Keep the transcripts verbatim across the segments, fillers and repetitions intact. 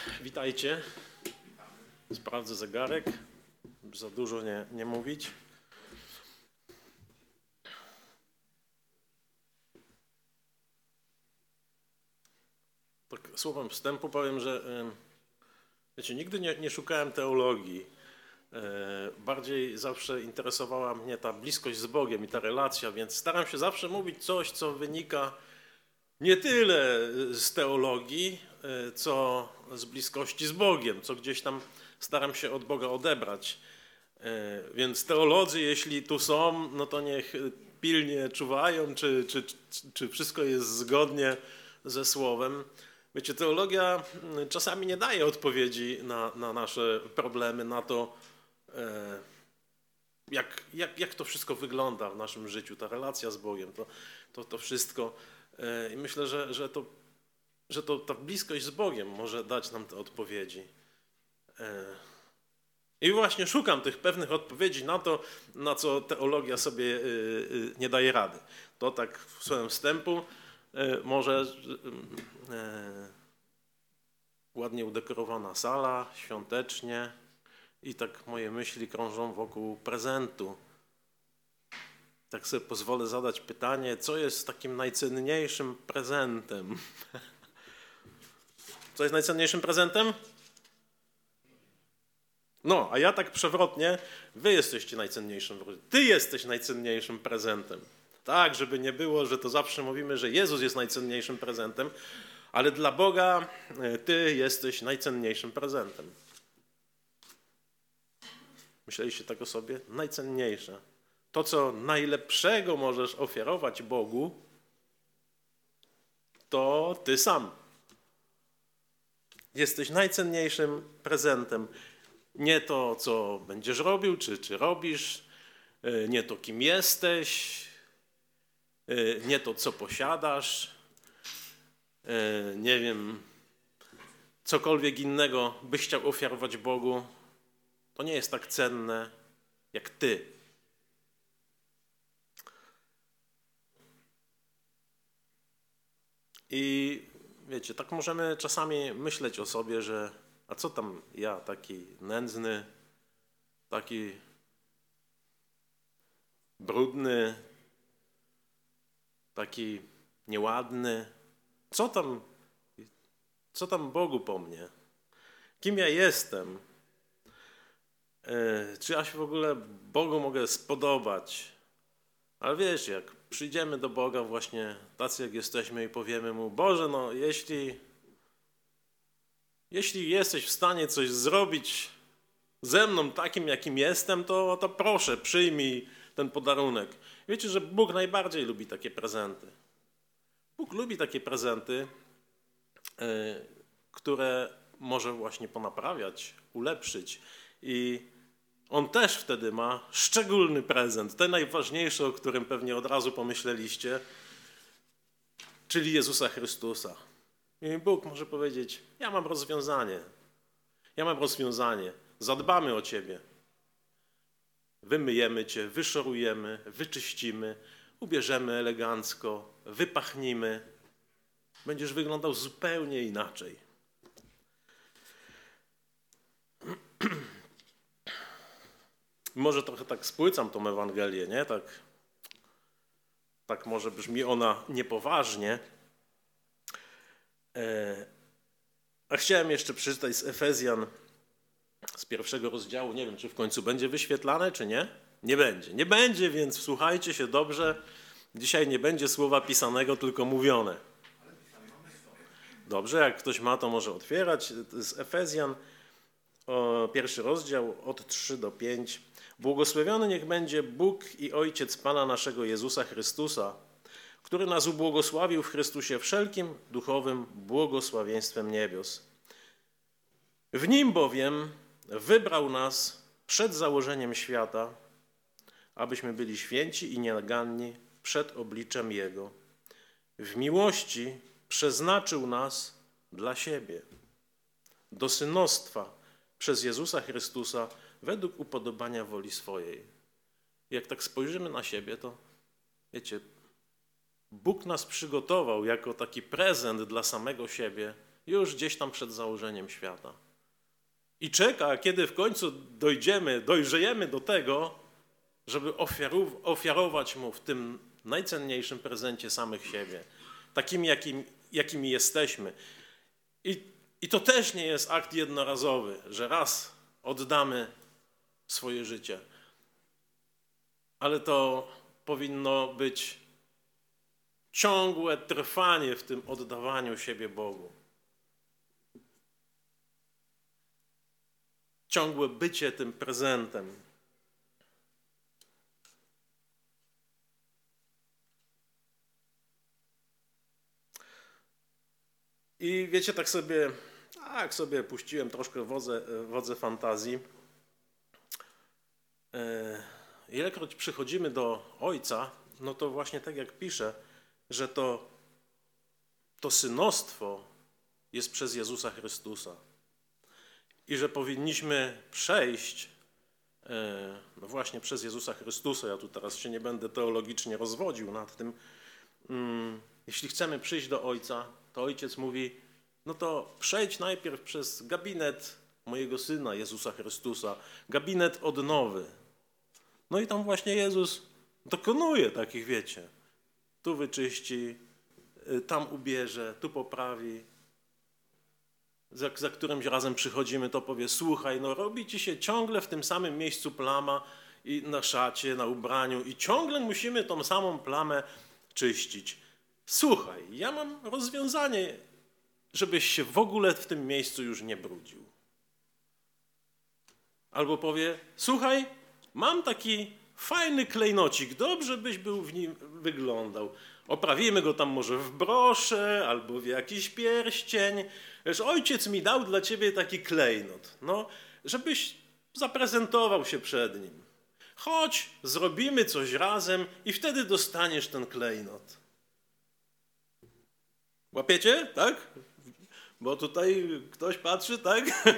Witajcie. Sprawdzę zegarek, żeby za dużo nie, nie mówić. Tak słowem wstępu powiem, że wiecie, nigdy nie, nie szukałem teologii. Bardziej zawsze interesowała mnie ta bliskość z Bogiem i ta relacja, więc staram się zawsze mówić coś, co wynika nie tyle z teologii, co z bliskości z Bogiem, co gdzieś tam staram się od Boga odebrać. Więc teolodzy, jeśli tu są, no to niech pilnie czuwają, czy, czy, czy wszystko jest zgodnie ze Słowem. Wiecie, teologia czasami nie daje odpowiedzi na, na nasze problemy, na to, jak, jak, jak to wszystko wygląda w naszym życiu, ta relacja z Bogiem, to, to, to wszystko. I myślę, że, że, to, że to ta bliskość z Bogiem może dać nam te odpowiedzi. I właśnie szukam tych pewnych odpowiedzi na to, na co teologia sobie nie daje rady. To tak w swoim wstępu może ładnie udekorowana sala, świątecznie i tak moje myśli krążą wokół prezentu. Tak sobie pozwolę zadać pytanie, co jest takim najcenniejszym prezentem? Co jest najcenniejszym prezentem? No, a ja tak przewrotnie, wy jesteście najcenniejszym prezentem. Ty jesteś najcenniejszym prezentem. Tak, żeby nie było, że to zawsze mówimy, że Jezus jest najcenniejszym prezentem, ale dla Boga ty jesteś najcenniejszym prezentem. Myśleliście tak o sobie? Najcenniejsze. To, co najlepszego możesz ofiarować Bogu, to ty sam. Jesteś najcenniejszym prezentem. Nie to, co będziesz robił, czy, czy robisz, nie to, kim jesteś, nie to, co posiadasz, nie wiem, cokolwiek innego byś chciał ofiarować Bogu, to nie jest tak cenne jak ty. I wiecie, tak możemy czasami myśleć o sobie, że a co tam ja, taki nędzny, taki brudny, taki nieładny, co tam, co tam Bogu po mnie? Kim ja jestem? Czy ja się w ogóle Bogu mogę spodobać? Ale wiesz, jak przyjdziemy do Boga właśnie tacy jak jesteśmy i powiemy Mu, Boże, no jeśli, jeśli jesteś w stanie coś zrobić ze mną takim, jakim jestem, to, to proszę, przyjmij ten podarunek. Wiecie, że Bóg najbardziej lubi takie prezenty. Bóg lubi takie prezenty, yy, które może właśnie ponaprawiać, ulepszyć. I On też wtedy ma szczególny prezent, ten najważniejszy, o którym pewnie od razu pomyśleliście, czyli Jezusa Chrystusa. I Bóg może powiedzieć, ja mam rozwiązanie, ja mam rozwiązanie, zadbamy o ciebie. Wymyjemy cię, wyszorujemy, wyczyścimy, ubierzemy elegancko, wypachnimy. Będziesz wyglądał zupełnie inaczej. Może trochę tak spłycam tą Ewangelię, nie? Tak, tak może brzmi ona niepoważnie. A chciałem jeszcze przeczytać z Efezjan, z pierwszego rozdziału. Nie wiem, czy w końcu będzie wyświetlane, czy nie? Nie będzie. Nie będzie, więc słuchajcie się dobrze. Dzisiaj nie będzie słowa pisanego, tylko mówione. Dobrze, jak ktoś ma, to może otwierać. Z Efezjan, o, pierwszy rozdział, od trzy do pięć. Błogosławiony niech będzie Bóg i Ojciec Pana naszego Jezusa Chrystusa, który nas ubłogosławił w Chrystusie wszelkim duchowym błogosławieństwem niebios. W Nim bowiem wybrał nas przed założeniem świata, abyśmy byli święci i nienaganni przed obliczem Jego. W miłości przeznaczył nas dla siebie, do synostwa przez Jezusa Chrystusa, według upodobania woli swojej. Jak tak spojrzymy na siebie, to wiecie, Bóg nas przygotował jako taki prezent dla samego siebie już gdzieś tam przed założeniem świata. I czeka, kiedy w końcu dojdziemy, dojrzejemy do tego, żeby ofiarować Mu w tym najcenniejszym prezencie samych siebie, takimi, jakim, jakimi jesteśmy. I, I to też nie jest akt jednorazowy, że raz oddamy swoje życie, ale to powinno być ciągłe trwanie w tym oddawaniu siebie Bogu. Ciągłe bycie tym prezentem. I wiecie, tak sobie, tak sobie puściłem troszkę wodze, wodze fantazji. Ilekroć przychodzimy do Ojca, no to właśnie tak jak pisze, że to, to synostwo jest przez Jezusa Chrystusa. I że powinniśmy przejść no właśnie przez Jezusa Chrystusa. Ja tu teraz się nie będę teologicznie rozwodził nad tym. Jeśli chcemy przyjść do Ojca, to Ojciec mówi, no to przejdź najpierw przez gabinet mojego Syna, Jezusa Chrystusa, gabinet odnowy. No i tam właśnie Jezus dokonuje takich, wiecie, tu wyczyści, tam ubierze, tu poprawi. Za, za którymś razem przychodzimy, to powie, słuchaj, no robi ci się ciągle w tym samym miejscu plama i na szacie, na ubraniu i ciągle musimy tą samą plamę czyścić. Słuchaj, ja mam rozwiązanie, żebyś się w ogóle w tym miejscu już nie brudził. Albo powie, słuchaj, mam taki fajny klejnocik, dobrze byś był w nim wyglądał. Oprawimy go tam może w brosze albo w jakiś pierścień. Wiesz, ojciec mi dał dla ciebie taki klejnot, no, żebyś zaprezentował się przed nim. Chodź, zrobimy coś razem i wtedy dostaniesz ten klejnot. Łapiecie, tak? Bo tutaj ktoś patrzy, tak?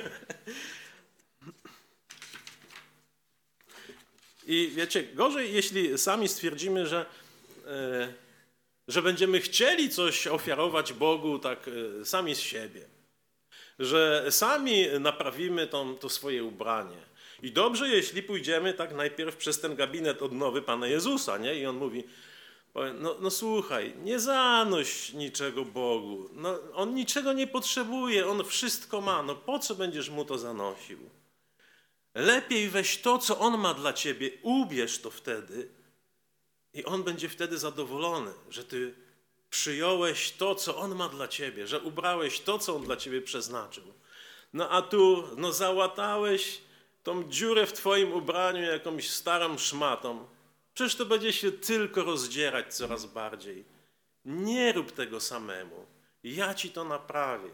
I wiecie, gorzej, jeśli sami stwierdzimy, że, e, że będziemy chcieli coś ofiarować Bogu tak e, sami z siebie. Że sami naprawimy to, to swoje ubranie. I dobrze, jeśli pójdziemy tak najpierw przez ten gabinet odnowy Pana Jezusa, nie? I on mówi, no, no słuchaj, nie zanoś niczego Bogu. No, on niczego nie potrzebuje, on wszystko ma. No po co będziesz mu to zanosił? Lepiej weź to, co on ma dla ciebie, ubierz to wtedy i on będzie wtedy zadowolony, że ty przyjąłeś to, co on ma dla ciebie, że ubrałeś to, co on dla ciebie przeznaczył. No a tu no załatałeś tą dziurę w twoim ubraniu jakąś starą szmatą. Przecież to będzie się tylko rozdzierać coraz bardziej. Nie rób tego samemu. Ja ci to naprawię.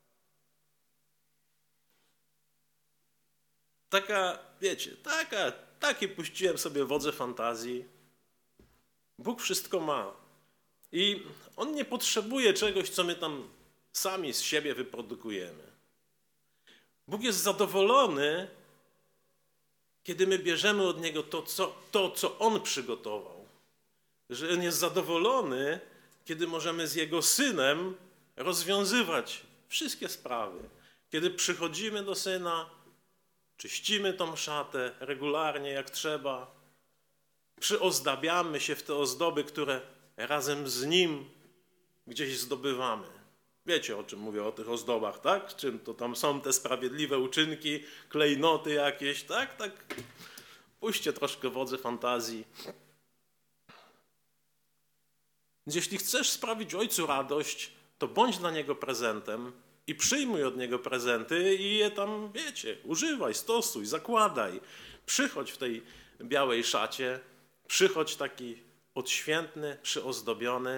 Taka, wiecie, taka, takie puściłem sobie wodze fantazji. Bóg wszystko ma. I On nie potrzebuje czegoś, co my tam sami z siebie wyprodukujemy. Bóg jest zadowolony, kiedy my bierzemy od Niego to, co, to, co On przygotował. Że On jest zadowolony, kiedy możemy z Jego Synem rozwiązywać wszystkie sprawy. Kiedy przychodzimy do Syna, czyścimy tą szatę regularnie jak trzeba, przyozdabiamy się w te ozdoby, które razem z Nim gdzieś zdobywamy. Wiecie, o czym mówię, o tych ozdobach, tak? Czym to tam są te sprawiedliwe uczynki, klejnoty jakieś, tak? Tak. Puśćcie troszkę wodze fantazji. Więc jeśli chcesz sprawić Ojcu radość, to bądź dla Niego prezentem i przyjmuj od Niego prezenty i je tam, wiecie, używaj, stosuj, zakładaj. Przychodź w tej białej szacie, przychodź taki odświętny, przyozdobiony.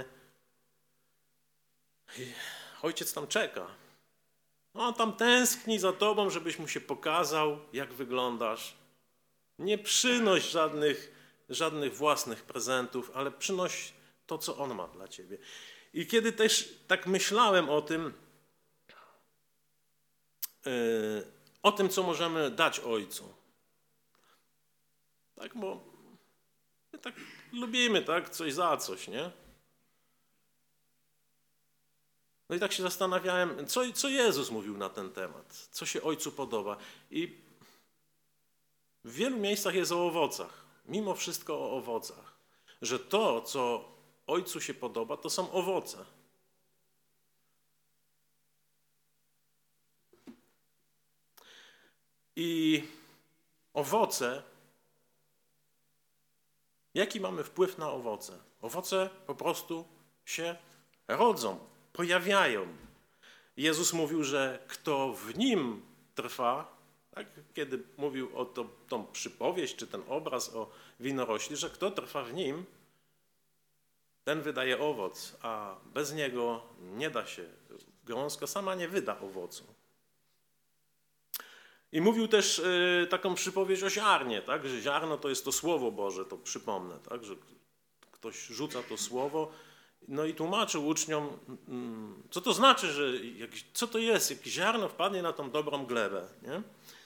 I Ojciec tam czeka. On tam tęskni za tobą, żebyś mu się pokazał, jak wyglądasz. Nie przynoś żadnych, żadnych własnych prezentów, ale przynoś to, co On ma dla ciebie. I kiedy też tak myślałem o tym, yy, o tym, co możemy dać Ojcu. Tak, bo my tak lubimy, tak, coś za coś, nie? No i tak się zastanawiałem, co, co Jezus mówił na ten temat, co się Ojcu podoba. I w wielu miejscach jest o owocach, mimo wszystko o owocach. Że to, co Ojcu się podoba, to są owoce. I owoce, jaki mamy wpływ na owoce? Owoce po prostu się rodzą, pojawiają. Jezus mówił, że kto w nim trwa, tak? Kiedy mówił o to, tą przypowieść czy ten obraz o winorośli, że kto trwa w nim, ten wydaje owoc, a bez niego nie da się. Gałązka sama nie wyda owocu. I mówił też y, taką przypowieść o ziarnie, tak? Że ziarno to jest to Słowo Boże, to przypomnę, tak? Że ktoś rzuca to Słowo, no i tłumaczył uczniom, mm, co to znaczy, że jak, co to jest, jak ziarno wpadnie na tą dobrą glebę, nie?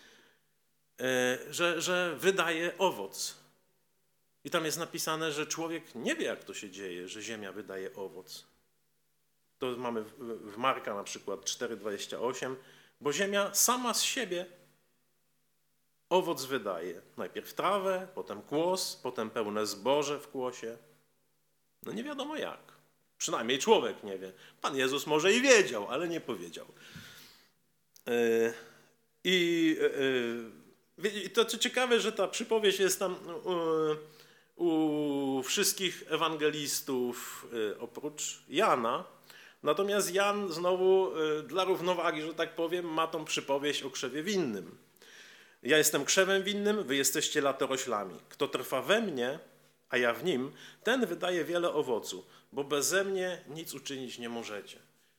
Y, że, że wydaje owoc. I tam jest napisane, że człowiek nie wie, jak to się dzieje, że ziemia wydaje owoc. To mamy w, w Marka na przykład cztery dwadzieścia osiem, bo ziemia sama z siebie owoc wydaje. Najpierw trawę, potem kłos, potem pełne zboże w kłosie. No nie wiadomo jak. Przynajmniej człowiek nie wie. Pan Jezus może i wiedział, ale nie powiedział. Yy, I yy, to co ciekawe, że ta przypowieść jest tam yy, u wszystkich ewangelistów yy, oprócz Jana. Natomiast Jan znowu yy, dla równowagi, że tak powiem, ma tą przypowieść o krzewie winnym. Ja jestem krzewem winnym, wy jesteście latoroślami. Kto trwa we mnie, a ja w nim, ten wydaje wiele owocu, bo beze mnie nic uczynić nie możecie.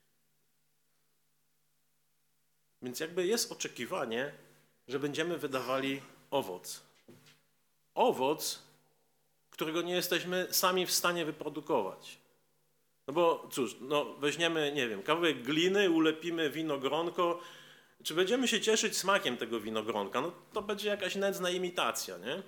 Więc jakby jest oczekiwanie, że będziemy wydawali owoc. Owoc, którego nie jesteśmy sami w stanie wyprodukować. No bo cóż, no weźmiemy, nie wiem, kawałek gliny, ulepimy winogronko. Czy będziemy się cieszyć smakiem tego winogronka? No to będzie jakaś nędzna imitacja, nie?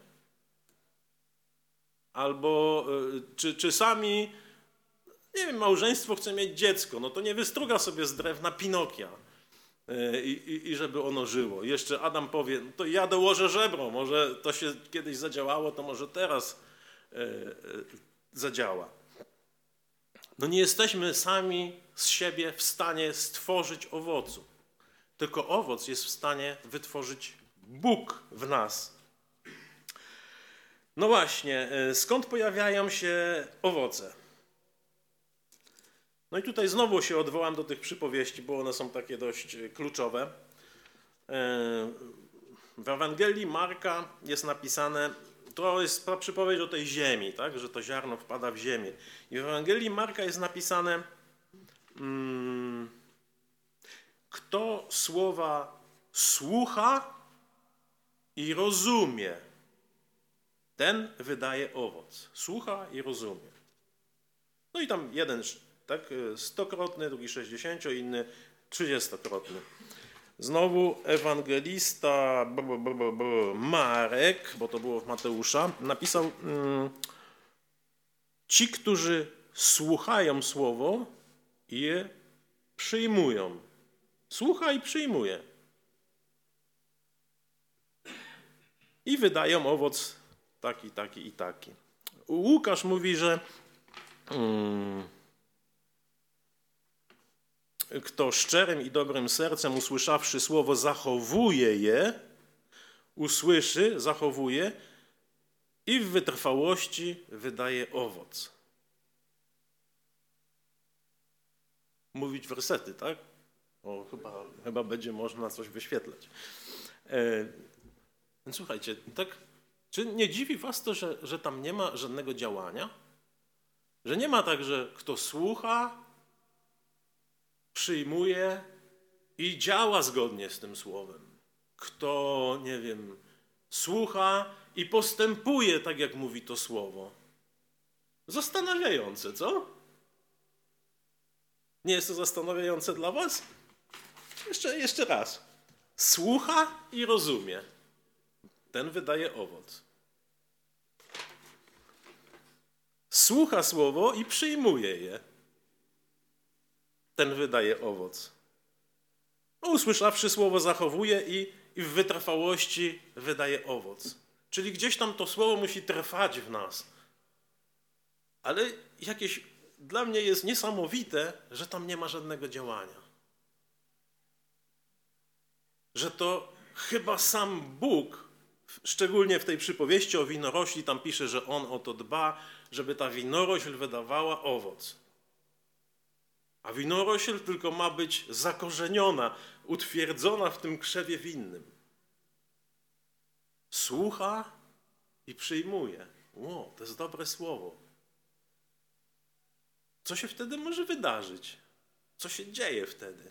Albo czy, czy sami, nie wiem, małżeństwo chce mieć dziecko, no to nie wystruga sobie z drewna Pinokia i, i, i żeby ono żyło. I jeszcze Adam powie, no to ja dołożę żebro, może to się kiedyś zadziałało, to może teraz e, e, zadziała. No nie jesteśmy sami z siebie w stanie stworzyć owocu. Tylko owoc jest w stanie wytworzyć Bóg w nas. No właśnie, skąd pojawiają się owoce? No i tutaj znowu się odwołam do tych przypowieści, bo one są takie dość kluczowe. W Ewangelii Marka jest napisane, to jest ta przypowieść o tej ziemi, tak? Że to ziarno wpada w ziemię. I w Ewangelii Marka jest napisane, hmm, kto słowa słucha i rozumie, ten wydaje owoc. Słucha i rozumie. No i tam jeden tak, stokrotny, drugi sześćdziesięcio, inny trzydziestokrotny. Znowu ewangelista b, b, b, b, Marek, bo to było w Mateusza, napisał, mm, ci, którzy słuchają słowo i je przyjmują. Słucha i przyjmuje. I wydają owoc taki, taki i taki. Łukasz mówi, że hmm, kto szczerym i dobrym sercem usłyszawszy słowo zachowuje je, usłyszy, zachowuje i w wytrwałości wydaje owoc. Mówić wersety, tak? O, chyba, chyba będzie można coś wyświetlać. E, więc słuchajcie, tak, czy nie dziwi was to, że, że tam nie ma żadnego działania? Że nie ma tak, że kto słucha, przyjmuje i działa zgodnie z tym słowem. Kto, nie wiem, słucha i postępuje tak, jak mówi to słowo. Zastanawiające, co? Nie jest to zastanawiające dla was? Jeszcze, jeszcze raz. Słucha i rozumie. Ten wydaje owoc. Słucha słowo i przyjmuje je. ten wydaje owoc. Usłyszawszy słowo zachowuje i, i w wytrwałości wydaje owoc. Czyli gdzieś tam to słowo musi trwać w nas. Ale jakieś dla mnie jest niesamowite, że tam nie ma żadnego działania. Że to chyba sam Bóg, szczególnie w tej przypowieści o winorośli, tam pisze, że On o to dba, żeby ta winorośl wydawała owoc. A winorośl tylko ma być zakorzeniona, utwierdzona w tym krzewie winnym. Słucha i przyjmuje. Ło, to jest dobre słowo. Co się wtedy może wydarzyć? Co się dzieje wtedy?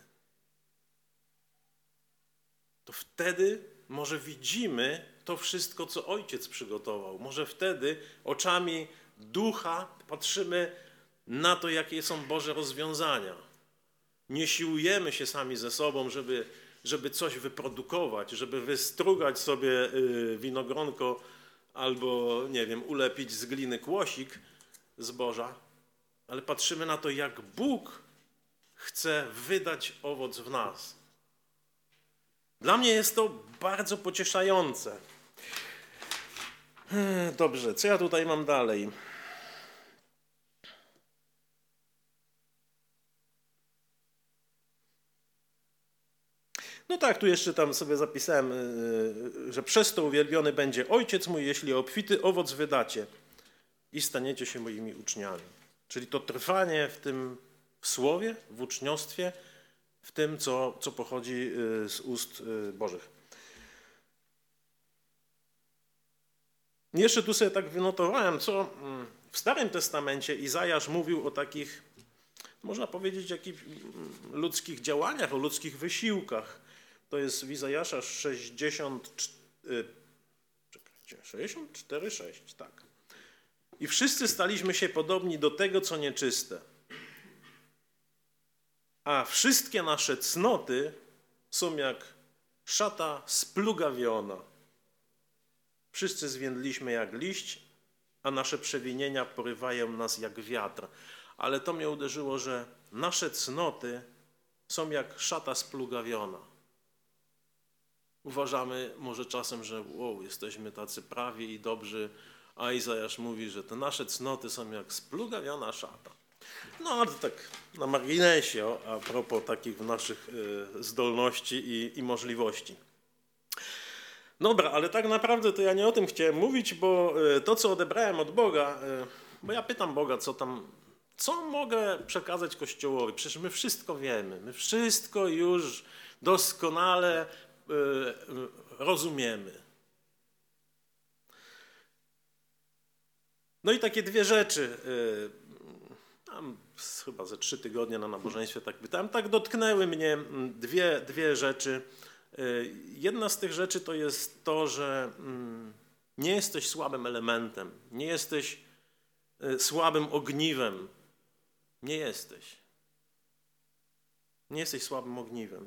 To wtedy może widzimy to wszystko, co Ojciec przygotował. Może wtedy oczami ducha patrzymy na to, jakie są Boże rozwiązania. Nie siłujemy się sami ze sobą, żeby, żeby coś wyprodukować, żeby wystrugać sobie winogronko albo, nie wiem, ulepić z gliny kłosik zboża, ale patrzymy na to, jak Bóg chce wydać owoc w nas. Dla mnie jest to bardzo pocieszające. Dobrze, co ja tutaj mam dalej? No tak, tu jeszcze tam sobie zapisałem, że przez to uwielbiony będzie Ojciec mój, jeśli obfity owoc wydacie i staniecie się moimi uczniami. Czyli to trwanie w tym w słowie, w uczniostwie, w tym, co, co pochodzi z ust Bożych. Jeszcze tu sobie tak wynotowałem, co w Starym Testamencie Izajasz mówił o takich, można powiedzieć, jakichś ludzkich działaniach, o ludzkich wysiłkach. To jest w Izajasza sześćdziesiąt cztery, sześć, tak. I wszyscy staliśmy się podobni do tego, co nieczyste. A wszystkie nasze cnoty są jak szata splugawiona. Wszyscy zwiędliśmy jak liść, a nasze przewinienia porywają nas jak wiatr. Ale to mnie uderzyło, że nasze cnoty są jak szata splugawiona. Uważamy może czasem, że wow, jesteśmy tacy prawi i dobrzy, a Izajasz mówi, że te nasze cnoty są jak splugawiona szata. No ale to tak na marginesie a propos takich naszych zdolności i, i możliwości. Dobra, ale tak naprawdę to ja nie o tym chciałem mówić, bo to, co odebrałem od Boga, bo ja pytam Boga, co tam, co mogę przekazać Kościołowi? Przecież my wszystko wiemy, my wszystko już doskonale rozumiemy. No i takie dwie rzeczy, tam chyba ze trzy tygodnie na nabożeństwie tak pytałem, tak dotknęły mnie dwie, dwie rzeczy. Jedna z tych rzeczy to jest to, że nie jesteś słabym elementem, nie jesteś słabym ogniwem. Nie jesteś. Nie jesteś słabym ogniwem.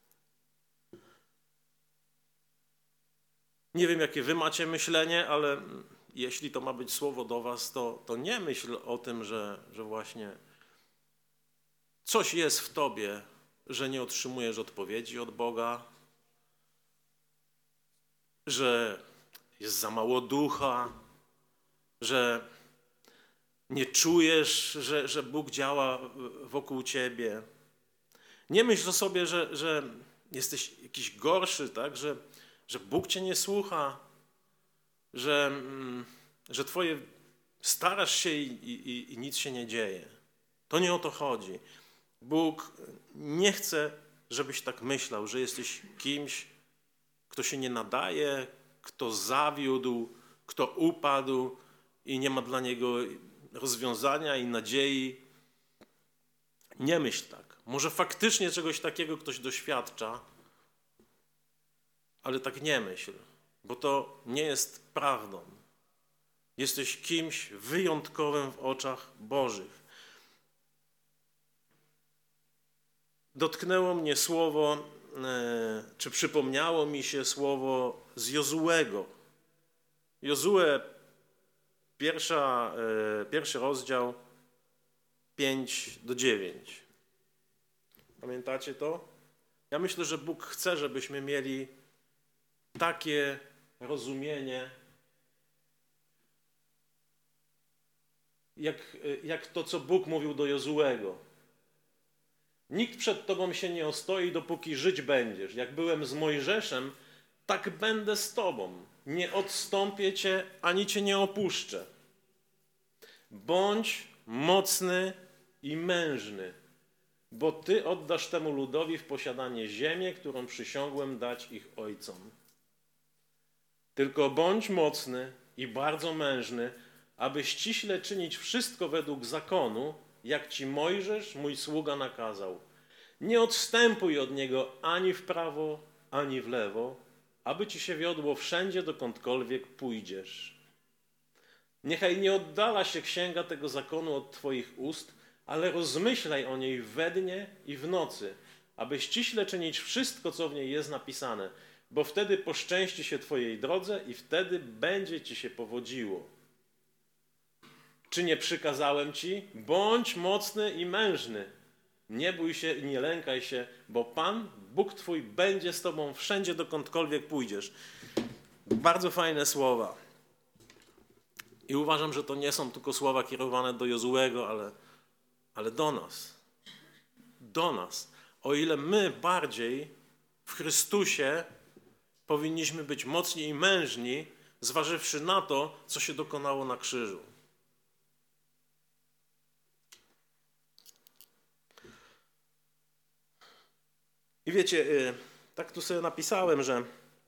Nie wiem, jakie wy macie myślenie, ale jeśli to ma być słowo do was, to, to nie myśl o tym, że, że właśnie coś jest w tobie, że nie otrzymujesz odpowiedzi od Boga, że jest za mało ducha, że nie czujesz, że, że Bóg działa wokół ciebie. Nie myśl o sobie, że, że jesteś jakiś gorszy, tak? że, że Bóg cię nie słucha, że, że twoje starasz się i, i, i nic się nie dzieje. To nie o to chodzi. Bóg nie chce, żebyś tak myślał, że jesteś kimś, kto się nie nadaje, kto zawiódł, kto upadł i nie ma dla niego rozwiązania i nadziei. Nie myśl tak. Może faktycznie czegoś takiego ktoś doświadcza, ale tak nie myśl, bo to nie jest prawdą. Jesteś kimś wyjątkowym w oczach Bożych. Dotknęło mnie słowo, czy przypomniało mi się słowo z Jozułego. Jozue, pierwsza, pierwszy rozdział, pięć do dziewięć. Pamiętacie to? Ja myślę, że Bóg chce, żebyśmy mieli takie rozumienie, jak, jak to, co Bóg mówił do Jozuego. Nikt przed tobą się nie ostoi, dopóki żyć będziesz. Jak byłem z Mojżeszem, tak będę z tobą. Nie odstąpię cię, ani cię nie opuszczę. Bądź mocny i mężny, bo ty oddasz temu ludowi w posiadanie ziemię, którą przysiągłem dać ich ojcom. Tylko bądź mocny i bardzo mężny, aby ściśle czynić wszystko według zakonu, jak ci Mojżesz, mój sługa, nakazał. Nie odstępuj od niego ani w prawo, ani w lewo, aby ci się wiodło wszędzie, dokądkolwiek pójdziesz. Niechaj nie oddala się księga tego zakonu od twoich ust, ale rozmyślaj o niej we dnie i w nocy, aby ściśle czynić wszystko, co w niej jest napisane, bo wtedy poszczęści się twojej drodze i wtedy będzie ci się powodziło. Czy nie przykazałem ci? Bądź mocny i mężny. Nie bój się i nie lękaj się, bo Pan, Bóg twój, będzie z tobą wszędzie, dokądkolwiek pójdziesz. Bardzo fajne słowa. I uważam, że to nie są tylko słowa kierowane do Jozuego, ale, ale do nas. Do nas. O ile my bardziej w Chrystusie powinniśmy być mocni i mężni, zważywszy na to, co się dokonało na krzyżu. I wiecie, tak tu sobie napisałem, że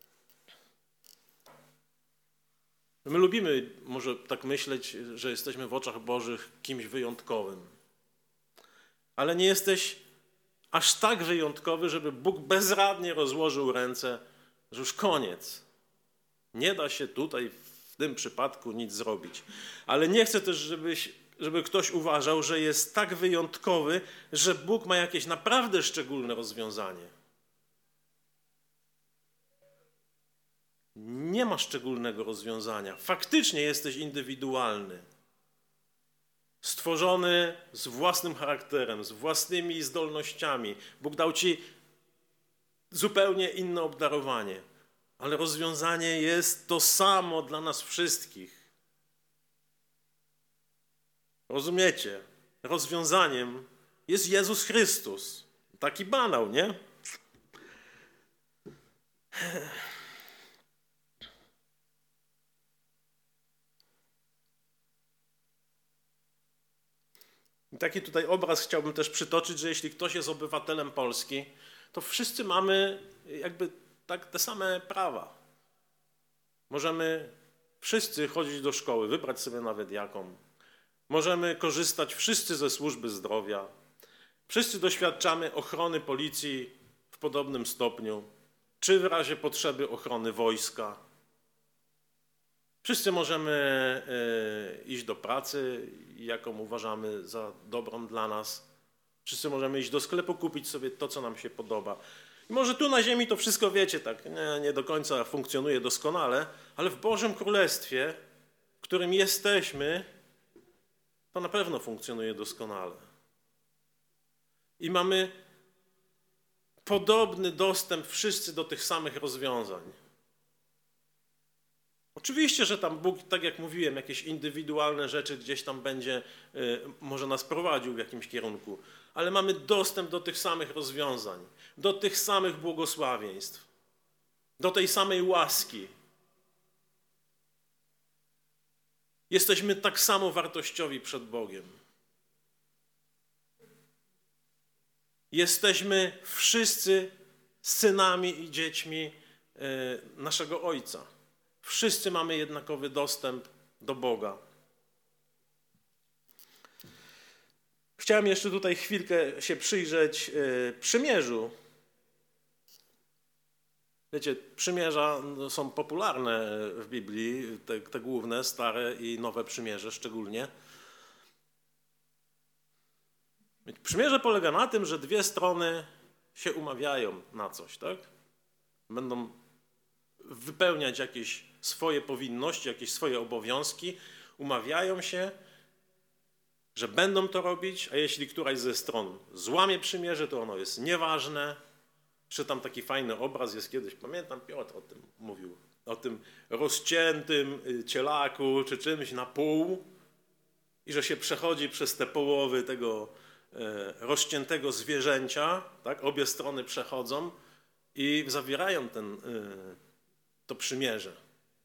my lubimy może tak myśleć, że jesteśmy w oczach Bożych kimś wyjątkowym. Ale nie jesteś aż tak wyjątkowy, żeby Bóg bezradnie rozłożył ręce, że już koniec. Nie da się tutaj w tym przypadku nic zrobić. Ale nie chcę też, żebyś, żeby ktoś uważał, że jest tak wyjątkowy, że Bóg ma jakieś naprawdę szczególne rozwiązanie. Nie ma szczególnego rozwiązania. Faktycznie jesteś indywidualny. Stworzony z własnym charakterem, z własnymi zdolnościami. Bóg dał ci zupełnie inne obdarowanie. Ale rozwiązanie jest to samo dla nas wszystkich. Rozumiecie? Rozwiązaniem jest Jezus Chrystus. Taki banał, nie? I taki tutaj obraz chciałbym też przytoczyć, że jeśli ktoś jest obywatelem Polski, to wszyscy mamy jakby tak te same prawa. Możemy wszyscy chodzić do szkoły, wybrać sobie nawet jaką. Możemy korzystać wszyscy ze służby zdrowia. Wszyscy doświadczamy ochrony policji w podobnym stopniu, czy w razie potrzeby ochrony wojska. Wszyscy możemy iść do pracy, jaką uważamy za dobrą dla nas. Wszyscy możemy iść do sklepu, kupić sobie to, co nam się podoba. I może tu na ziemi to wszystko, wiecie, tak nie, nie do końca funkcjonuje doskonale, ale w Bożym Królestwie, w którym jesteśmy, to na pewno funkcjonuje doskonale. I mamy podobny dostęp wszyscy do tych samych rozwiązań. Oczywiście, że tam Bóg, tak jak mówiłem, jakieś indywidualne rzeczy gdzieś tam będzie, y, może nas prowadził w jakimś kierunku, ale mamy dostęp do tych samych rozwiązań, do tych samych błogosławieństw, do tej samej łaski. Jesteśmy tak samo wartościowi przed Bogiem. Jesteśmy wszyscy synami i dziećmi y, naszego Ojca. Wszyscy mamy jednakowy dostęp do Boga. Chciałem jeszcze tutaj chwilkę się przyjrzeć y, przymierzu. Wiecie, przymierza są popularne w Biblii, te, te główne, stare i nowe przymierze szczególnie. Przymierze polega na tym, że dwie strony się umawiają na coś, tak? Będą wypełniać jakieś, swoje powinności, jakieś swoje obowiązki, umawiają się, że będą to robić, a jeśli któraś ze stron złamie przymierze, to ono jest nieważne. Czy tam taki fajny obraz jest kiedyś, pamiętam, Piotr o tym mówił, o tym rozciętym cielaku czy czymś na pół i że się przechodzi przez te połowy tego e, rozciętego zwierzęcia, tak? Obie strony przechodzą i zawierają ten, e, to przymierze.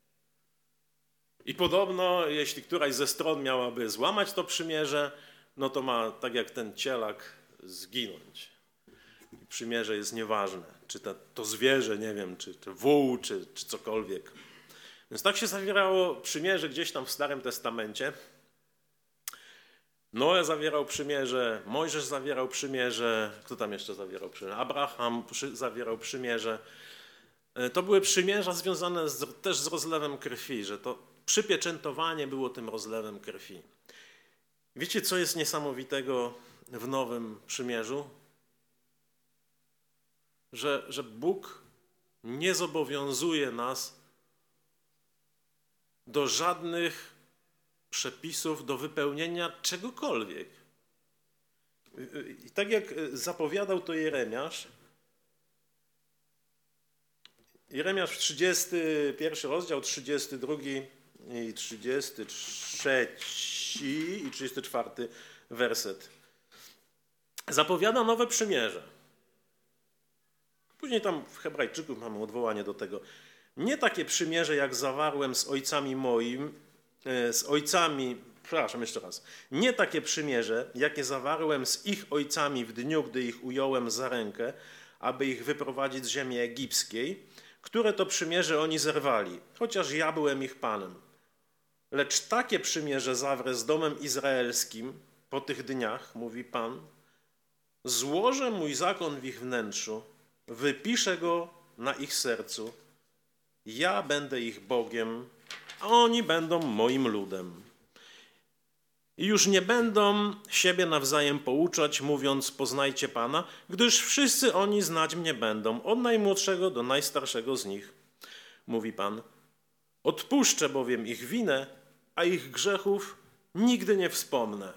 I podobno, jeśli któraś ze stron miałaby złamać to przymierze, no to ma, tak jak ten cielak, zginąć. I przymierze jest nieważne, czy to, to zwierzę, nie wiem, czy, czy wół, czy, czy cokolwiek. Więc tak się zawierało przymierze gdzieś tam w Starym Testamencie. Noe zawierał przymierze, Mojżesz zawierał przymierze, kto tam jeszcze zawierał przymierze? Abraham przy, zawierał przymierze. To były przymierza związane z, też z rozlewem krwi, że to przypieczętowanie było tym rozlewem krwi. Wiecie, co jest niesamowitego w Nowym Przymierzu? Że, że Bóg nie zobowiązuje nas do żadnych przepisów, do wypełnienia czegokolwiek. I tak jak zapowiadał to Jeremiasz, Jeremiasz trzydziesty pierwszy rozdział, trzydziesty drugi i trzydziesty trzeci i trzydziesty czwarty werset. Zapowiada nowe przymierze. Później tam w Hebrajczyków mamy odwołanie do tego. Nie takie przymierze, jak zawarłem z ojcami moim, z ojcami, przepraszam jeszcze raz, nie takie przymierze, jakie zawarłem z ich ojcami w dniu, gdy ich ująłem za rękę, aby ich wyprowadzić z ziemi egipskiej, które to przymierze oni zerwali, chociaż ja byłem ich Panem. Lecz takie przymierze zawrę z domem izraelskim po tych dniach, mówi Pan, złożę mój zakon w ich wnętrzu, wypiszę go na ich sercu, ja będę ich Bogiem, a oni będą moim ludem. I już nie będą siebie nawzajem pouczać, mówiąc, poznajcie Pana, gdyż wszyscy oni znać mnie będą, od najmłodszego do najstarszego z nich, mówi Pan. Odpuszczę bowiem ich winę, a ich grzechów nigdy nie wspomnę.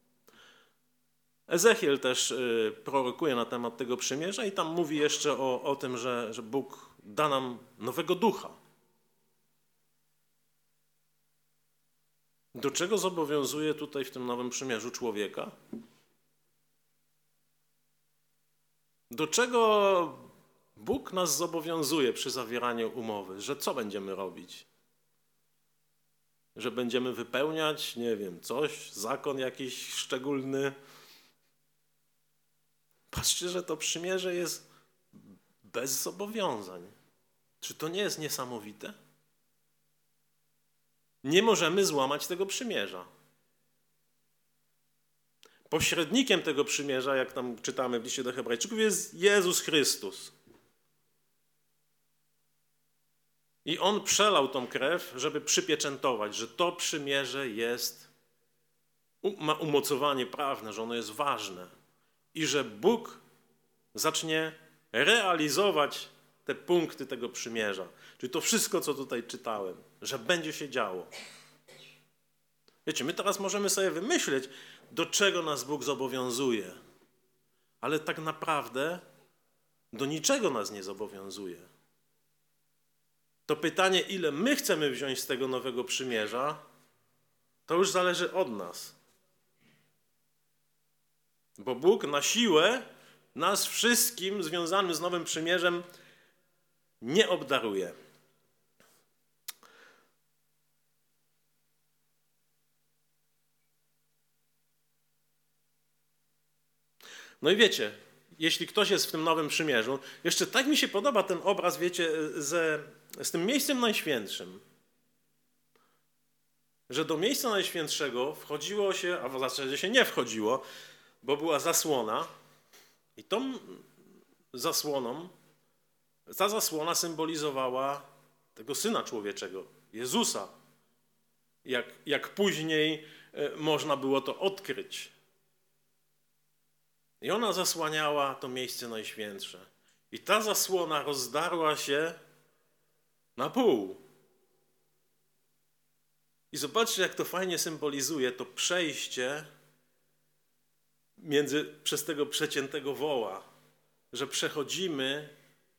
Ezechiel też y, prorokuje na temat tego przymierza i tam mówi jeszcze o, o tym, że, że Bóg da nam nowego ducha. Do czego zobowiązuje tutaj w tym nowym przymierzu człowieka? Do czego Bóg nas zobowiązuje przy zawieraniu umowy? Że co będziemy robić? Że będziemy wypełniać, nie wiem, coś, zakon jakiś szczególny? Patrzcie, że to przymierze jest bez zobowiązań. Czy to nie jest niesamowite? Nie możemy złamać tego przymierza. Pośrednikiem tego przymierza, jak tam czytamy w liście do Hebrajczyków, jest Jezus Chrystus. I On przelał tą krew, żeby przypieczętować, że to przymierze jest, ma umocowanie prawne, że ono jest ważne. I że Bóg zacznie realizować te punkty tego przymierza. Czyli to wszystko, co tutaj czytałem, że będzie się działo. Wiecie, my teraz możemy sobie wymyśleć, do czego nas Bóg zobowiązuje. Ale tak naprawdę do niczego nas nie zobowiązuje. To pytanie, ile my chcemy wziąć z tego nowego przymierza, to już zależy od nas. Bo Bóg na siłę nas wszystkim związanym z nowym przymierzem nie obdaruje. No i wiecie, jeśli ktoś jest w tym nowym przymierzu, jeszcze tak mi się podoba ten obraz, wiecie, ze, z tym miejscem najświętszym. Że do miejsca najświętszego wchodziło się, a w zasadzie się nie wchodziło, bo była zasłona i tą zasłoną, ta zasłona symbolizowała tego Syna Człowieczego, Jezusa. Jak, jak później można było to odkryć. I ona zasłaniała to miejsce najświętsze. I ta zasłona rozdarła się na pół. I zobaczcie, jak to fajnie symbolizuje to przejście między, przez tego przeciętego woła, że przechodzimy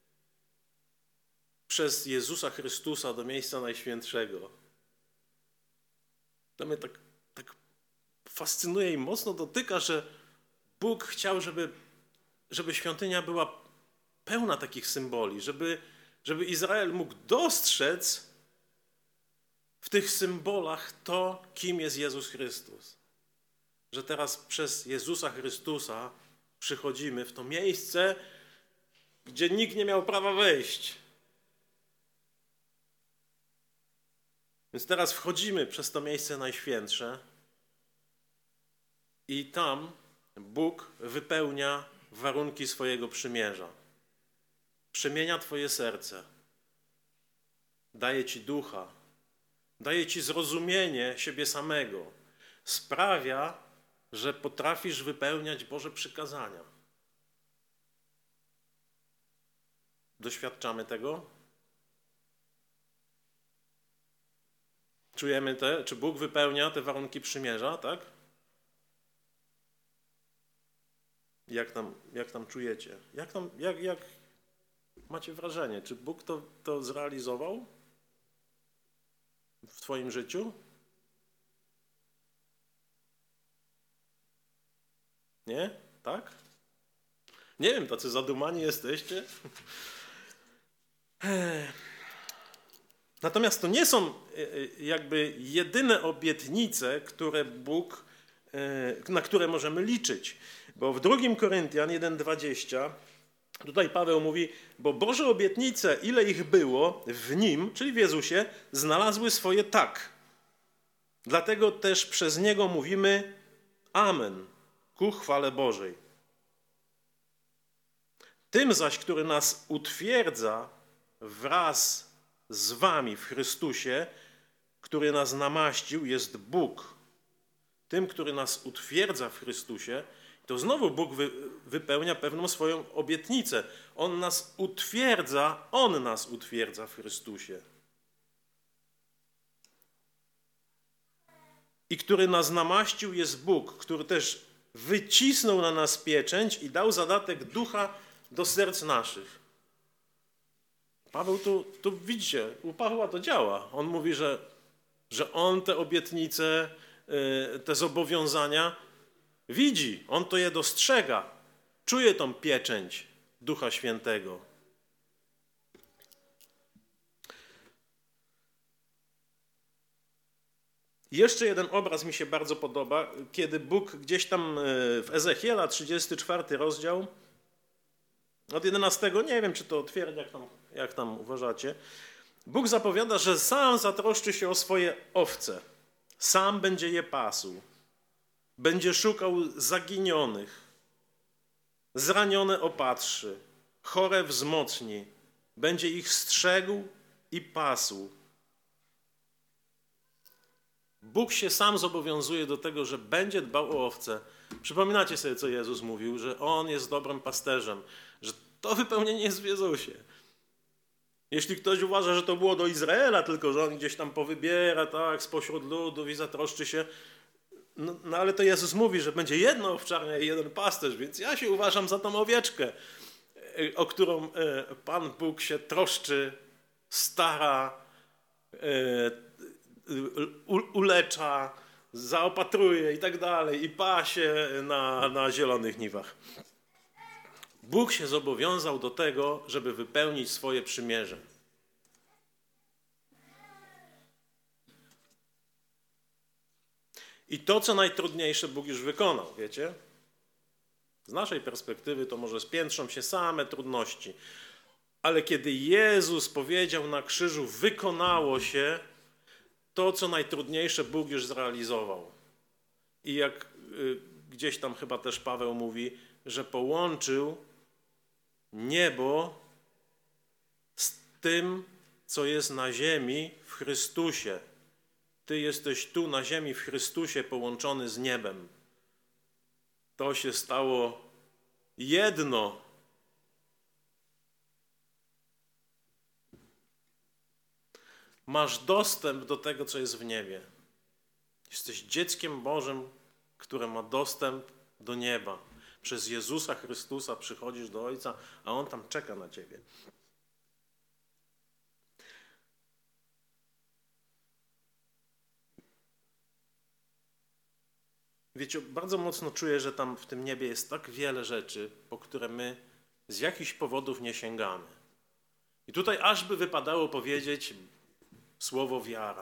przez Jezusa Chrystusa do miejsca Najświętszego. To mnie tak, tak fascynuje i mocno dotyka, że Bóg chciał, żeby, żeby świątynia była pełna takich symboli, żeby, żeby Izrael mógł dostrzec w tych symbolach to, kim jest Jezus Chrystus. Że teraz przez Jezusa Chrystusa przychodzimy w to miejsce, gdzie nikt nie miał prawa wejść. Więc teraz wchodzimy przez to miejsce Najświętsze i tam Bóg wypełnia warunki swojego przymierza. Przemienia twoje serce. Daje ci ducha. Daje ci zrozumienie siebie samego. Sprawia, że potrafisz wypełniać Boże przykazania. Doświadczamy tego? Czujemy te, czy Bóg wypełnia te warunki przymierza, tak? Jak tam, jak tam czujecie? Jak, tam, jak, jak macie wrażenie? Czy Bóg to, to zrealizował w twoim życiu? Nie? Tak? Nie wiem, tacy zadumani jesteście. Natomiast to nie są jakby jedyne obietnice, które Bóg, na które możemy liczyć. Bo w drugim Koryntian jeden dwadzieścia tutaj Paweł mówi, bo Boże obietnice, ile ich było w Nim, czyli w Jezusie, znalazły swoje tak. Dlatego też przez Niego mówimy Amen, ku chwale Bożej. Tym zaś, który nas utwierdza wraz z wami w Chrystusie, który nas namaścił, jest Bóg. Tym, który nas utwierdza w Chrystusie, to znowu Bóg wy, wypełnia pewną swoją obietnicę. On nas utwierdza, On nas utwierdza w Chrystusie. I który nas namaścił, jest Bóg, który też wycisnął na nas pieczęć i dał zadatek ducha do serc naszych. Paweł tu, tu widzicie, u Pawła to działa. On mówi, że, że on te obietnice, te zobowiązania widzi. On to je dostrzega. Czuje tą pieczęć Ducha Świętego. Jeszcze jeden obraz mi się bardzo podoba, kiedy Bóg gdzieś tam w Ezechiela, trzydziesty czwarty rozdział, od jedenastego, nie wiem, czy to otwierać, jak tam, jak tam uważacie. Bóg zapowiada, że sam zatroszczy się o swoje owce. Sam będzie je pasł. Będzie szukał zaginionych. Zranione opatrzy. Chore wzmocni. Będzie ich strzegł i pasł. Bóg się sam zobowiązuje do tego, że będzie dbał o owce. Przypominacie sobie, co Jezus mówił, że On jest dobrym pasterzem, że to wypełnienie jest w Jezusie. Jeśli ktoś uważa, że to było do Izraela, tylko że On gdzieś tam powybiera, tak, spośród ludów i zatroszczy się, no, no ale to Jezus mówi, że będzie jedna owczarnia i jeden pasterz, więc ja się uważam za tą owieczkę, o którą Pan Bóg się troszczy, stara, ulecza, zaopatruje i tak dalej, i pasie na, na zielonych niwach. Bóg się zobowiązał do tego, żeby wypełnić swoje przymierze. I to, co najtrudniejsze, Bóg już wykonał, wiecie? Z naszej perspektywy to może spiętrzą się same trudności. Ale kiedy Jezus powiedział na krzyżu, wykonało się, to, co najtrudniejsze, Bóg już zrealizował. I jak y, gdzieś tam chyba też Paweł mówi, że połączył niebo z tym, co jest na ziemi w Chrystusie. Ty jesteś tu na ziemi w Chrystusie połączony z niebem. To się stało jedno. Masz dostęp do tego, co jest w niebie. Jesteś dzieckiem Bożym, które ma dostęp do nieba. Przez Jezusa Chrystusa przychodzisz do Ojca, a On tam czeka na ciebie. Wiecie, bardzo mocno czuję, że tam w tym niebie jest tak wiele rzeczy, po które my z jakichś powodów nie sięgamy. I tutaj aż by wypadało powiedzieć słowo wiara.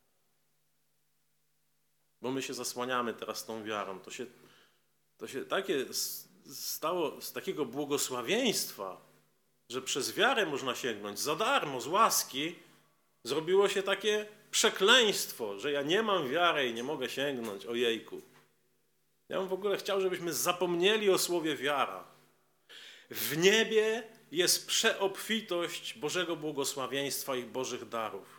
Bo my się zasłaniamy teraz tą wiarą. To się, to się takie stało z takiego błogosławieństwa, że przez wiarę można sięgnąć za darmo, z łaski, zrobiło się takie przekleństwo, że ja nie mam wiary i nie mogę sięgnąć. Ojejku. Ja bym w ogóle chciał, żebyśmy zapomnieli o słowie wiara. W niebie jest przeobfitość Bożego błogosławieństwa i Bożych darów,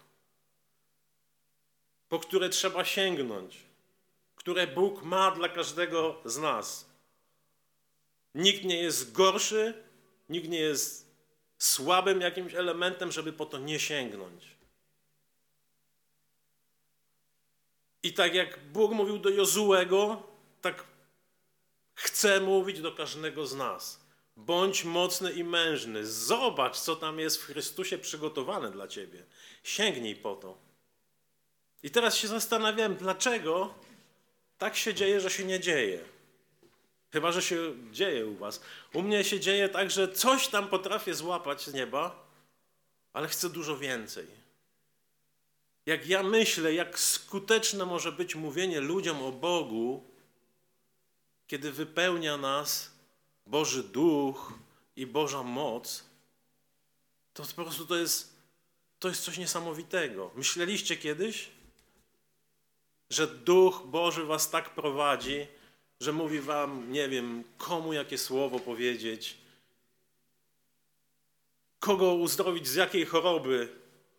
po które trzeba sięgnąć, które Bóg ma dla każdego z nas. Nikt nie jest gorszy, nikt nie jest słabym jakimś elementem, żeby po to nie sięgnąć. I tak jak Bóg mówił do Jozuego, tak chce mówić do każdego z nas. Bądź mocny i mężny. Zobacz, co tam jest w Chrystusie przygotowane dla ciebie. Sięgnij po to. I teraz się zastanawiam, dlaczego tak się dzieje, że się nie dzieje. Chyba że się dzieje u was. U mnie się dzieje tak, że coś tam potrafię złapać z nieba, ale chcę dużo więcej. Jak ja myślę, jak skuteczne może być mówienie ludziom o Bogu, kiedy wypełnia nas Boży Duch i Boża moc, to po prostu to jest, to jest coś niesamowitego. Myśleliście kiedyś, że Duch Boży was tak prowadzi, że mówi wam, nie wiem, komu jakie słowo powiedzieć, kogo uzdrowić z jakiej choroby.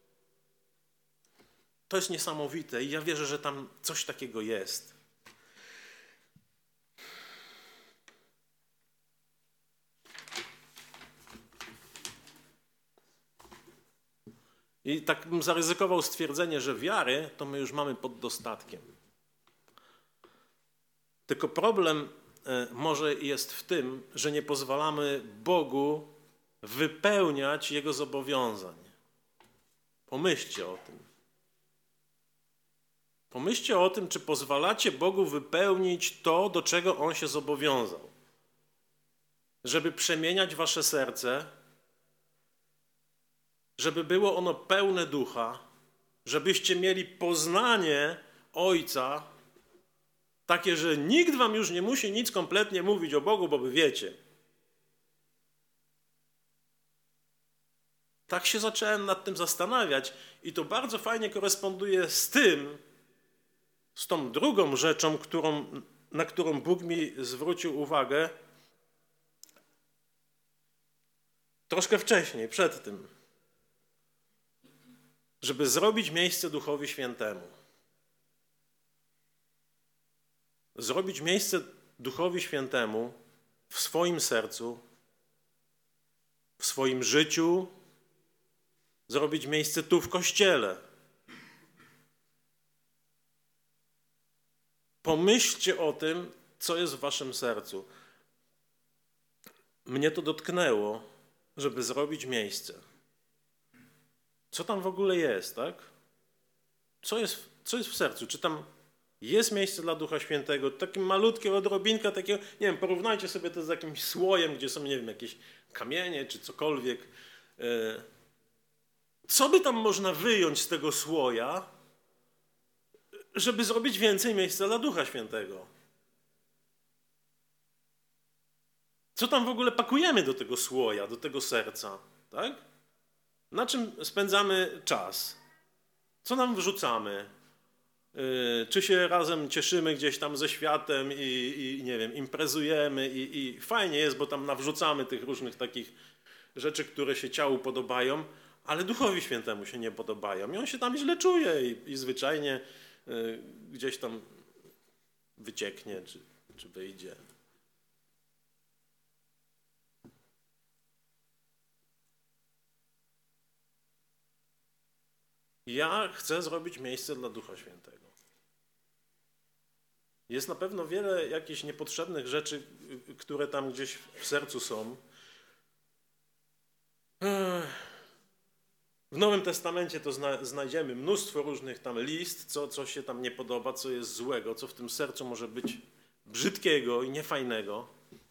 To jest niesamowite i ja wierzę, że tam coś takiego jest. I tak bym zaryzykował stwierdzenie, że wiary to my już mamy pod dostatkiem. Tylko problem może jest w tym, że nie pozwalamy Bogu wypełniać Jego zobowiązań. Pomyślcie o tym. Pomyślcie o tym, czy pozwalacie Bogu wypełnić to, do czego On się zobowiązał. Żeby przemieniać wasze serce, żeby było ono pełne ducha, żebyście mieli poznanie Ojca, takie, że nikt wam już nie musi nic kompletnie mówić o Bogu, bo wy wiecie. Tak się zacząłem nad tym zastanawiać i to bardzo fajnie koresponduje z tym, z tą drugą rzeczą, którą, na którą Bóg mi zwrócił uwagę troszkę wcześniej, przed tym. Żeby zrobić miejsce Duchowi Świętemu. Zrobić miejsce Duchowi Świętemu w swoim sercu, w swoim życiu, zrobić miejsce tu w Kościele. Pomyślcie o tym, co jest w waszym sercu. Mnie to dotknęło, żeby zrobić miejsce. Co tam w ogóle jest, tak? Co jest, co jest w sercu? Czy tam jest miejsce dla Ducha Świętego? Takie malutkie odrobinka takiego, nie wiem, porównajcie sobie to z jakimś słojem, gdzie są, nie wiem, jakieś kamienie czy cokolwiek. Co by tam można wyjąć z tego słoja, żeby zrobić więcej miejsca dla Ducha Świętego? Co tam w ogóle pakujemy do tego słoja, do tego serca, tak? Na czym spędzamy czas? Co nam wrzucamy? Yy, czy się razem cieszymy gdzieś tam ze światem i, i nie wiem, imprezujemy i, i fajnie jest, bo tam nawrzucamy tych różnych takich rzeczy, które się ciału podobają, ale Duchowi Świętemu się nie podobają. I on się tam źle czuje i, i zwyczajnie yy, gdzieś tam wycieknie czy, czy wyjdzie. Ja chcę zrobić miejsce dla Ducha Świętego. Jest na pewno wiele jakichś niepotrzebnych rzeczy, które tam gdzieś w sercu są. W Nowym Testamencie to zna, znajdziemy mnóstwo różnych tam list, co, co się tam nie podoba, co jest złego, co w tym sercu może być brzydkiego i niefajnego.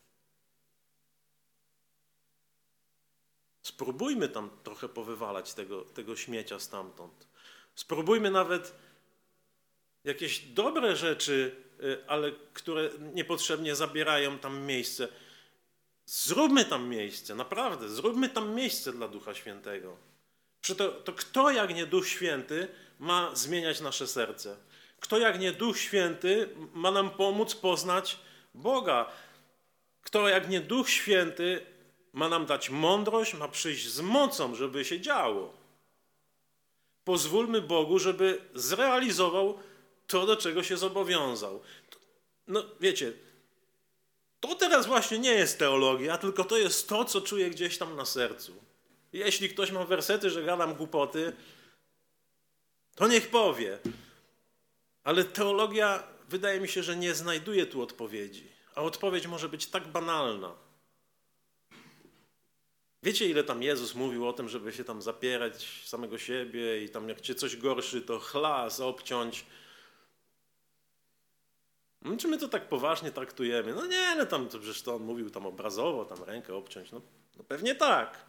Spróbujmy tam trochę powywalać tego, tego śmiecia stamtąd. Spróbujmy nawet jakieś dobre rzeczy, ale które niepotrzebnie zabierają tam miejsce. Zróbmy tam miejsce, naprawdę, zróbmy tam miejsce dla Ducha Świętego. To, to kto jak nie Duch Święty ma zmieniać nasze serce? Kto jak nie Duch Święty ma nam pomóc poznać Boga? Kto jak nie Duch Święty ma nam dać mądrość, ma przyjść z mocą, żeby się działo? Pozwólmy Bogu, żeby zrealizował to, do czego się zobowiązał. No wiecie, to teraz właśnie nie jest teologia, tylko to jest to, co czuję gdzieś tam na sercu. Jeśli ktoś ma wersety, że gadam głupoty, to niech powie. Ale teologia, wydaje mi się, że nie znajduje tu odpowiedzi. A odpowiedź może być tak banalna. Wiecie, ile tam Jezus mówił o tym, żeby się tam zapierać samego siebie i tam jak cię coś gorszy, to chlas, obciąć. No, czy my to tak poważnie traktujemy? No nie, no tam to przecież to on mówił tam obrazowo, tam rękę obciąć. No, no pewnie tak.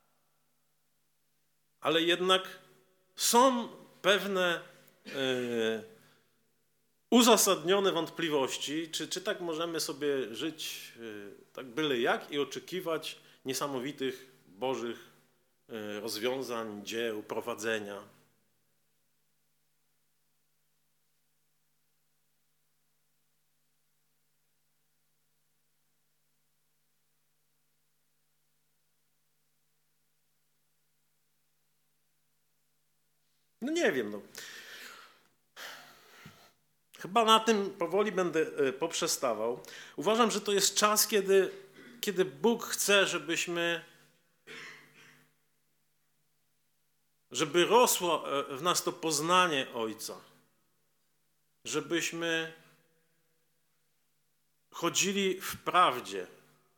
Ale jednak są pewne yy, uzasadnione wątpliwości, czy, czy tak możemy sobie żyć yy, tak byle jak i oczekiwać niesamowitych Bożych yy, rozwiązań, dzieł, prowadzenia. No nie wiem, no. Chyba na tym powoli będę poprzestawał. Uważam, że to jest czas, kiedy, kiedy Bóg chce, żebyśmy, żeby rosło w nas to poznanie Ojca. Żebyśmy chodzili w prawdzie.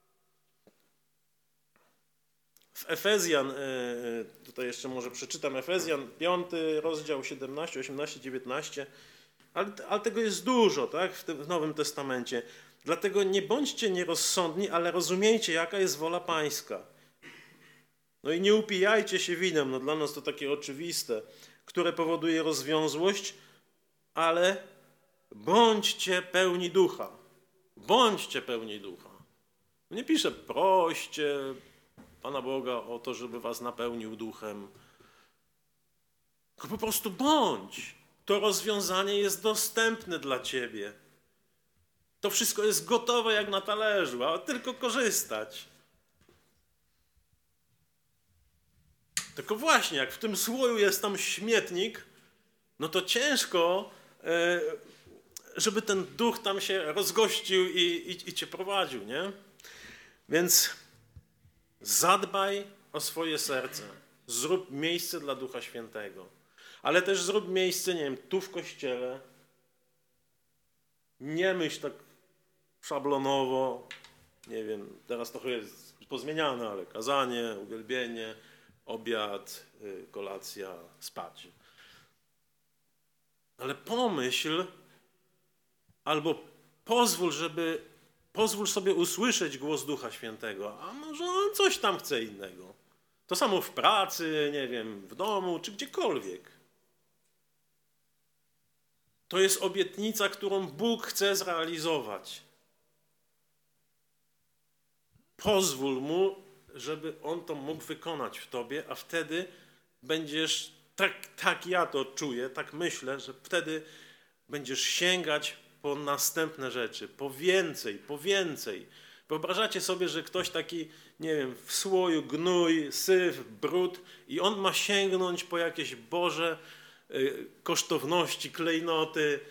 W Efezjan, tutaj jeszcze może przeczytam, Efezjan, piąty rozdział, siedemnaście, osiemnaście, dziewiętnaście, ale, ale tego jest dużo, tak, w, tym, w Nowym Testamencie. Dlatego nie bądźcie nierozsądni, ale rozumiejcie, jaka jest wola Pańska. No i nie upijajcie się winem, no dla nas to takie oczywiste, które powoduje rozwiązłość, ale bądźcie pełni ducha. Bądźcie pełni ducha. Nie pisze proście Pana Boga o to, żeby was napełnił duchem. Tylko po prostu bądź. To rozwiązanie jest dostępne dla ciebie. To wszystko jest gotowe jak na talerzu, a tylko korzystać. Tylko właśnie, jak w tym słoju jest tam śmietnik, no to ciężko, żeby ten duch tam się rozgościł i, i, i cię prowadził, nie? Więc zadbaj o swoje serce. Zrób miejsce dla Ducha Świętego. Ale też zrób miejsce, nie wiem, tu w kościele. Nie myśl tak szablonowo. Nie wiem, teraz trochę jest pozmieniane, ale kazanie, uwielbienie, obiad, kolacja, spać. Ale pomyśl, albo pozwól, żeby, pozwól sobie usłyszeć głos Ducha Świętego, a może on coś tam chce innego. To samo w pracy, nie wiem, w domu, czy gdziekolwiek. To jest obietnica, którą Bóg chce zrealizować. Pozwól Mu, żeby On to mógł wykonać w tobie, a wtedy będziesz, tak, tak ja to czuję, tak myślę, że wtedy będziesz sięgać po następne rzeczy, po więcej, po więcej. Wyobrażacie sobie, że ktoś taki, nie wiem, w słoju gnój, syf, brud i on ma sięgnąć po jakieś Boże y, kosztowności, klejnoty.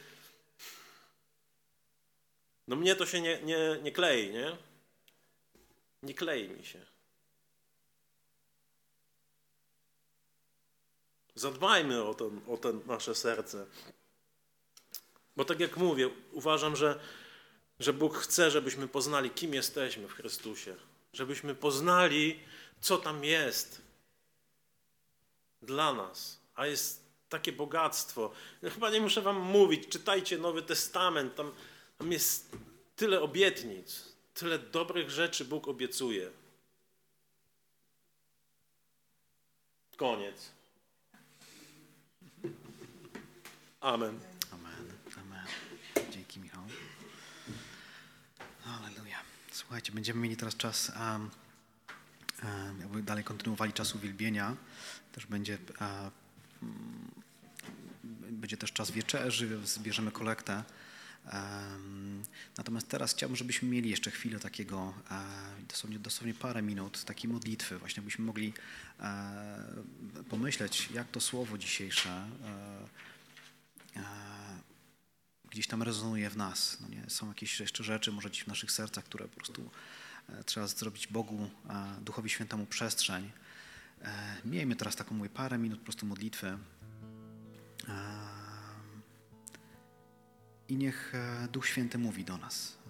No mnie to się nie, nie, nie klei, nie? Nie klei mi się. Zadbajmy o to, o to nasze serce. Bo tak jak mówię, uważam, że, że Bóg chce, żebyśmy poznali, kim jesteśmy w Chrystusie. Żebyśmy poznali, co tam jest dla nas. A jest takie bogactwo. Ja chyba nie muszę wam mówić, czytajcie Nowy Testament, tam, tam jest tyle obietnic, tyle dobrych rzeczy Bóg obiecuje. Koniec. Amen. Amen. Amen. Dzięki, Michał. Halleluja. Słuchajcie, będziemy mieli teraz czas, um, um, jakby dalej kontynuowali czas uwielbienia. Też będzie, um, będzie też czas wieczerzy, zbierzemy kolektę. Um, natomiast teraz chciałbym, żebyśmy mieli jeszcze chwilę takiego, um, dosłownie, dosłownie parę minut takiej modlitwy. Właśnie byśmy mogli um, pomyśleć, jak to słowo dzisiejsze um, gdzieś tam rezonuje w nas. No nie? Są jakieś jeszcze rzeczy, może gdzieś w naszych sercach, które po prostu trzeba zrobić Bogu, Duchowi Świętemu przestrzeń. Miejmy teraz taką, mówię, parę minut po prostu modlitwy. I niech Duch Święty mówi do nas.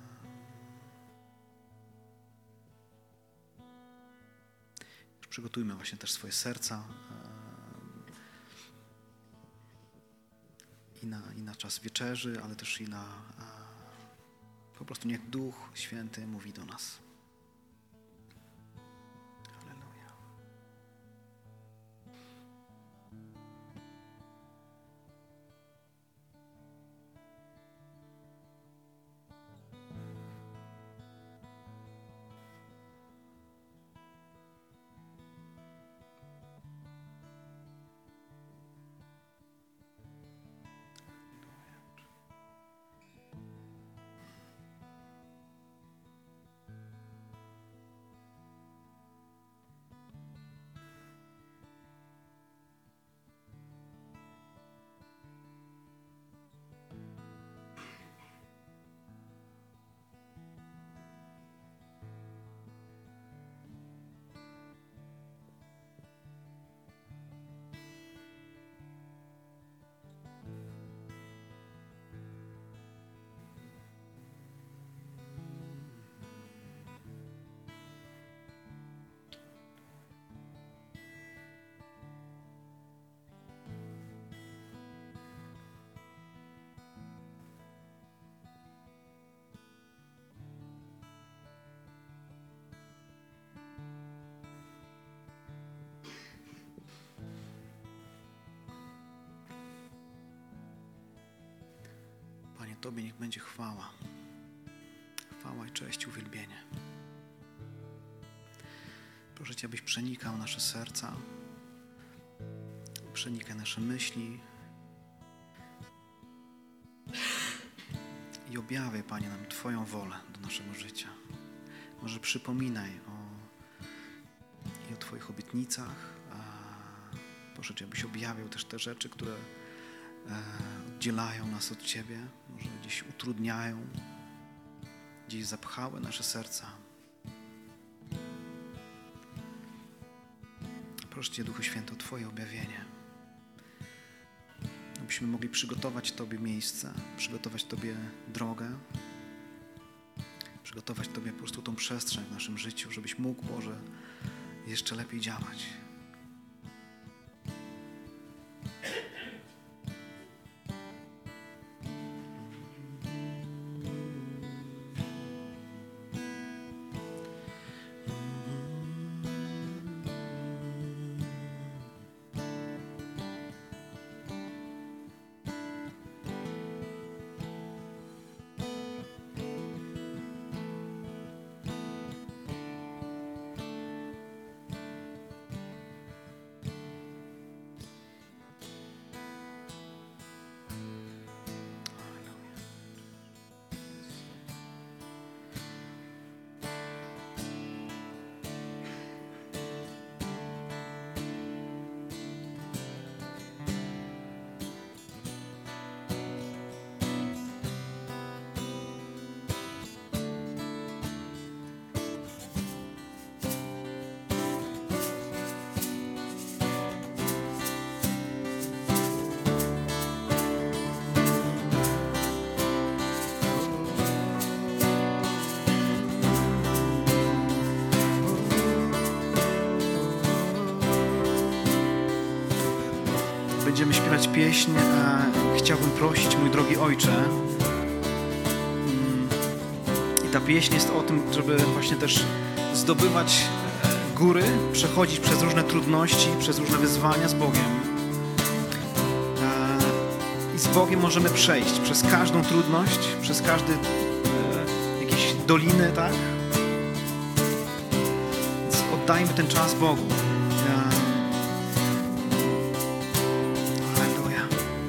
Przygotujmy właśnie też swoje serca i na, i na czas wieczerzy, ale też i na... Po prostu niech Duch Święty mówi do nas. Halleluja. Panie, Tobie niech będzie chwała. Chwała i cześć, uwielbienie. Proszę Cię, abyś przenikał nasze serca, przenikaj nasze myśli i objawiaj, Panie, nam Twoją wolę do naszego życia. Może przypominaj o, i o Twoich obietnicach. Proszę Cię, abyś objawiał też te rzeczy, które oddzielają nas od Ciebie, może gdzieś utrudniają, gdzieś zapchały nasze serca. Proszę Cię, Duchu Święty, o Twoje objawienie, abyśmy mogli przygotować Tobie miejsce, przygotować Tobie drogę, przygotować Tobie po prostu tą przestrzeń w naszym życiu, żebyś mógł, Boże, jeszcze lepiej działać. będziemy śpiewać pieśń Chciałbym prosić, mój drogi Ojcze. I ta pieśń jest o tym, żeby właśnie też zdobywać góry, przechodzić przez różne trudności, przez różne wyzwania z Bogiem. I z Bogiem możemy przejść przez każdą trudność, przez każdy jakieś doliny, tak? Więc oddajmy ten czas Bogu. Halleluja.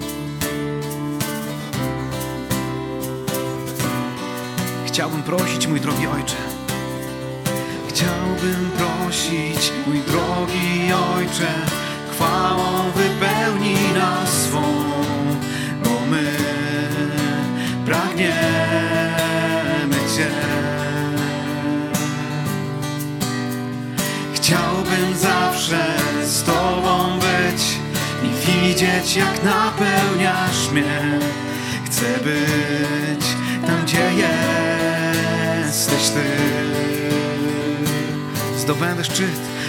Chciałbym prosić, mój drogi Ojcze. Chciałbym prosić, mój drogi Ojcze, chwałą wypełnij nas swą, bo my pragniemy Cię. Chciałbym zawsze z Tobą być i widzieć, jak napełniasz mnie. Chcę być tam, gdzie jesteś Ty. Zdobędę szczyt